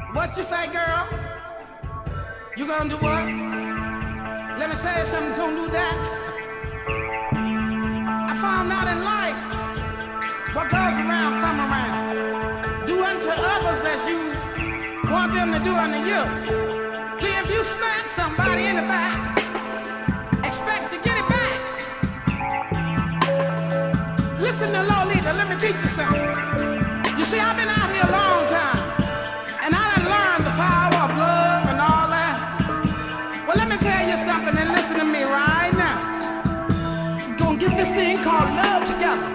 What you say, girl? You gonna do what? Let me tell you something, gonna do that. I found out in life, what goes around, come around. Do unto others as you want them to do unto you. See, if you smack somebody in the back, expect to get it back. Listen to Lolita, let me teach you something. You see, I've been out here a long time, and I done learned the power of love and all that. Well, let me tell you something, and listen to me right now. We're gonna get this thing called love together.